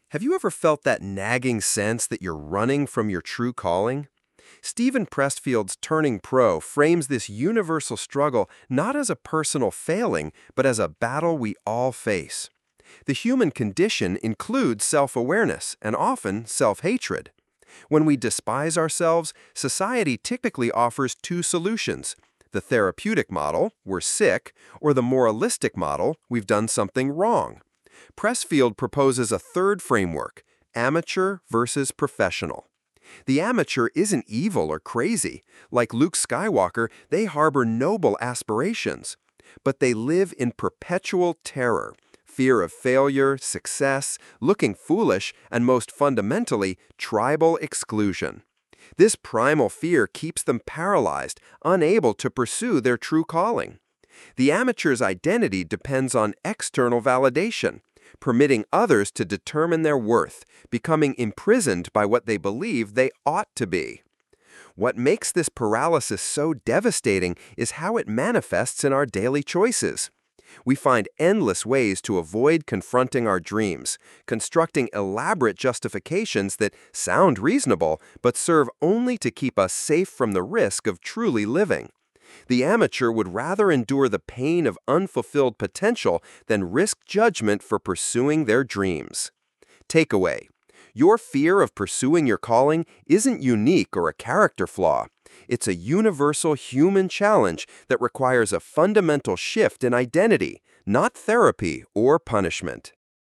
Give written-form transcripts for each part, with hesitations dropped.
Have you ever felt that nagging sense that you're running from your true calling? Stephen Pressfield's Turning Pro frames this universal struggle not as a personal failing, but as a battle we all face. The human condition includes self-awareness and often self-hatred. When we despise ourselves, society typically offers two solutions: the therapeutic model, we're sick, or the moralistic model, we've done something wrong. Pressfield proposes a third framework: amateur versus professional. The amateur isn't evil or crazy. Like Luke Skywalker, they harbor noble aspirations. But they live in perpetual terror, fear of failure, success, looking foolish, and most fundamentally, tribal exclusion. This primal fear keeps them paralyzed, unable to pursue their true calling. The amateur's identity depends on external validation, permitting others to determine their worth, becoming imprisoned by what they believe they ought to be. What makes this paralysis so devastating is how it manifests in our daily choices. We find endless ways to avoid confronting our dreams, constructing elaborate justifications that sound reasonable but serve only to keep us safe from the risk of truly living. The amateur would rather endure the pain of unfulfilled potential than risk judgment for pursuing their dreams. Takeaway: your fear of pursuing your calling isn't unique or a character flaw. It's a universal human challenge that requires a fundamental shift in identity, not therapy or punishment.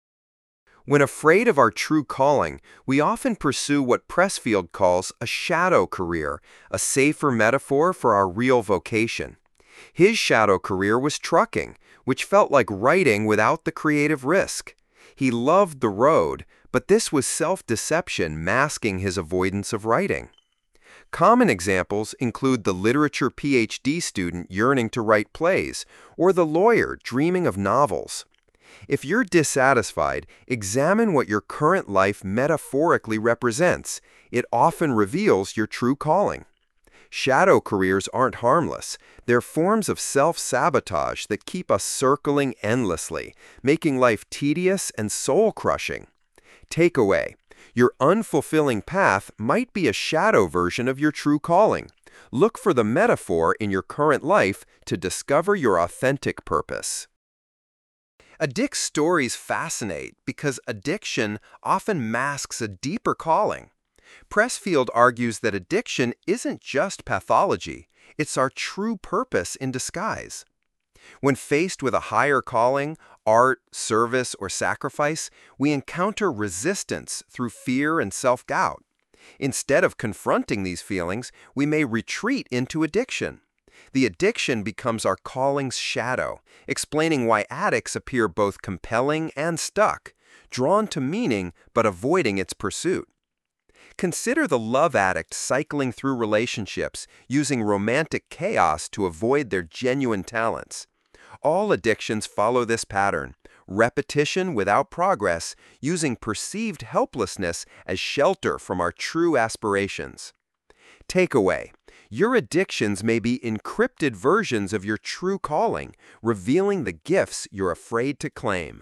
When afraid of our true calling, we often pursue what Pressfield calls a shadow career, a safer metaphor for our real vocation. His shadow career was trucking, which felt like writing without the creative risk. He loved the road, but this was self-deception masking his avoidance of writing. Common examples include the literature PhD student yearning to write plays, or the lawyer dreaming of novels. If you're dissatisfied, examine what your current life metaphorically represents. It often reveals your true calling. Shadow careers aren't harmless. They're forms of self-sabotage that keep us circling endlessly, making life tedious and soul-crushing. Takeaway: your unfulfilling path might be a shadow version of your true calling. Look for the metaphor in your current life to discover your authentic purpose. Addict's stories fascinate because addiction often masks a deeper calling. Pressfield argues that addiction isn't just pathology, it's our true purpose in disguise. When faced with a higher calling, art, service, or sacrifice, we encounter resistance through fear and self-doubt. Instead of confronting these feelings, we may retreat into addiction. The addiction becomes our calling's shadow, explaining why addicts appear both compelling and stuck, drawn to meaning but avoiding its pursuit. Consider the love addict cycling through relationships, using romantic chaos to avoid their genuine talents. All addictions follow this pattern: repetition without progress, using perceived helplessness as shelter from our true aspirations. Takeaway: your addictions may be encrypted versions of your true calling, revealing the gifts you're afraid to claim.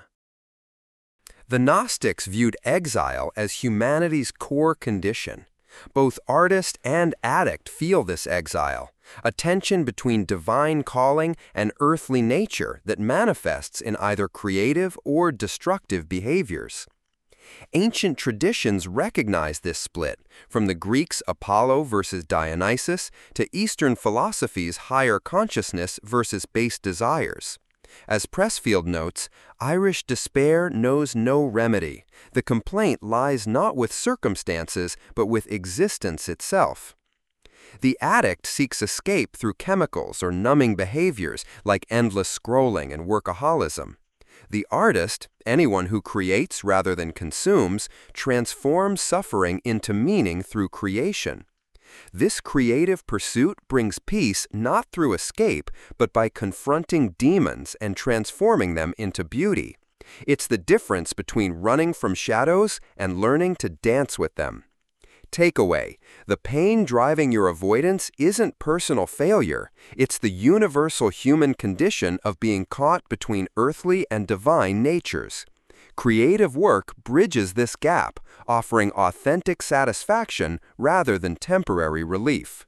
The Gnostics viewed exile as humanity's core condition. Both artist and addict feel this exile, a tension between divine calling and earthly nature that manifests in either creative or destructive behaviors. Ancient traditions recognize this split, from the Greeks' Apollo versus Dionysus to Eastern philosophy's higher consciousness versus base desires. As Pressfield notes, Irish despair knows no remedy. The complaint lies not with circumstances, but with existence itself. The addict seeks escape through chemicals or numbing behaviors like endless scrolling and workaholism. The artist, anyone who creates rather than consumes, transforms suffering into meaning through creation. This creative pursuit brings peace not through escape, but by confronting demons and transforming them into beauty. It's the difference between running from shadows and learning to dance with them. Takeaway: the pain driving your avoidance isn't personal failure. It's the universal human condition of being caught between earthly and divine natures. Creative work bridges this gap, offering authentic satisfaction rather than temporary relief.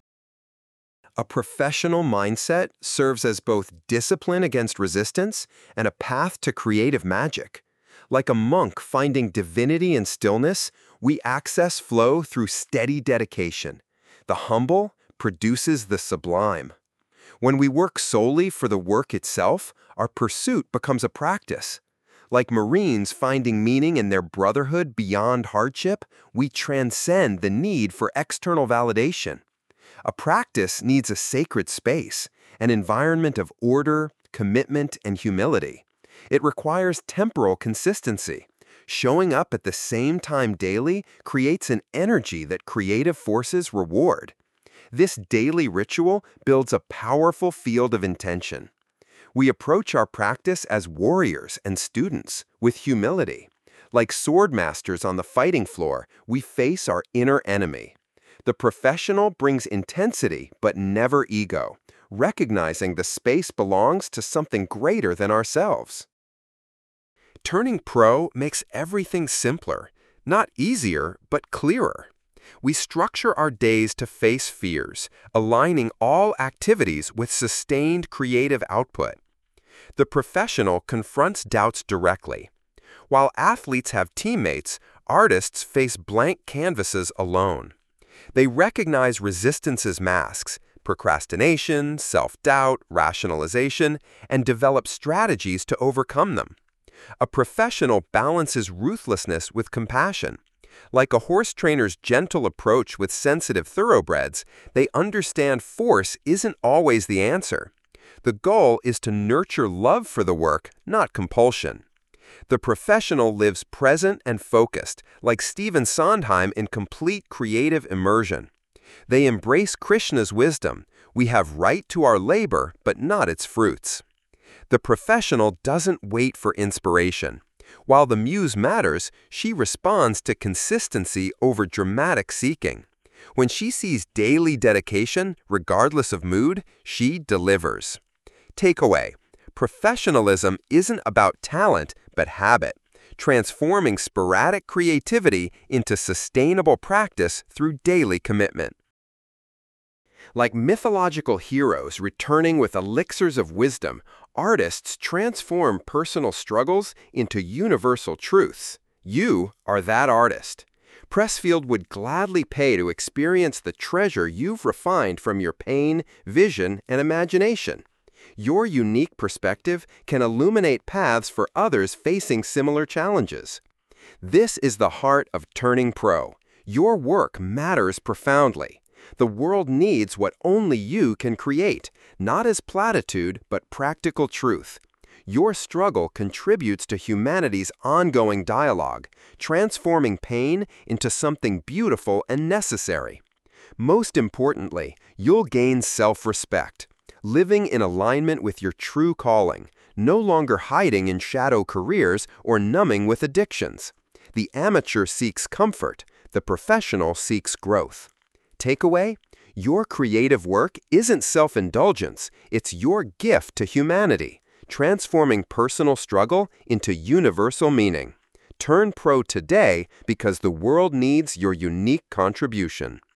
A professional mindset serves as both discipline against resistance and a path to creative magic. Like a monk finding divinity in stillness, we access flow through steady dedication. The humble produces the sublime. When we work solely for the work itself, our pursuit becomes a practice. Like Marines finding meaning in their brotherhood beyond hardship, we transcend the need for external validation. A practice needs a sacred space, an environment of order, commitment, and humility. It requires temporal consistency. Showing up at the same time daily creates an energy that creative forces reward. This daily ritual builds a powerful field of intention. We approach our practice as warriors and students, with humility. Like sword masters on the fighting floor, we face our inner enemy. The professional brings intensity but never ego, recognizing the space belongs to something greater than ourselves. Turning pro makes everything simpler, not easier, but clearer. We structure our days to face fears, aligning all activities with sustained creative output. The professional confronts doubts directly. While athletes have teammates, artists face blank canvases alone. They recognize resistance's masks, procrastination, self-doubt, rationalization, and develop strategies to overcome them. A professional balances ruthlessness with compassion. Like a horse trainer's gentle approach with sensitive thoroughbreds, they understand force isn't always the answer. The goal is to nurture love for the work, not compulsion. The professional lives present and focused, like Stephen Sondheim in complete creative immersion. They embrace Krishna's wisdom. We have right to our labor, but not its fruits. The professional doesn't wait for inspiration. While the muse matters, she responds to consistency over dramatic seeking. When she sees daily dedication, regardless of mood, she delivers. Takeaway: professionalism isn't about talent, but habit, transforming sporadic creativity into sustainable practice through daily commitment. Like mythological heroes returning with elixirs of wisdom, artists transform personal struggles into universal truths. You are that artist. Pressfield would gladly pay to experience the treasure you've refined from your pain, vision, and imagination. Your unique perspective can illuminate paths for others facing similar challenges. This is the heart of Turning Pro. Your work matters profoundly. The world needs what only you can create, not as platitude, but practical truth. Your struggle contributes to humanity's ongoing dialogue, transforming pain into something beautiful and necessary. Most importantly, you'll gain self-respect, living in alignment with your true calling, no longer hiding in shadow careers or numbing with addictions. The amateur seeks comfort, the professional seeks growth. Takeaway: your creative work isn't self-indulgence, it's your gift to humanity, transforming personal struggle into universal meaning. Turn pro today because the world needs your unique contribution.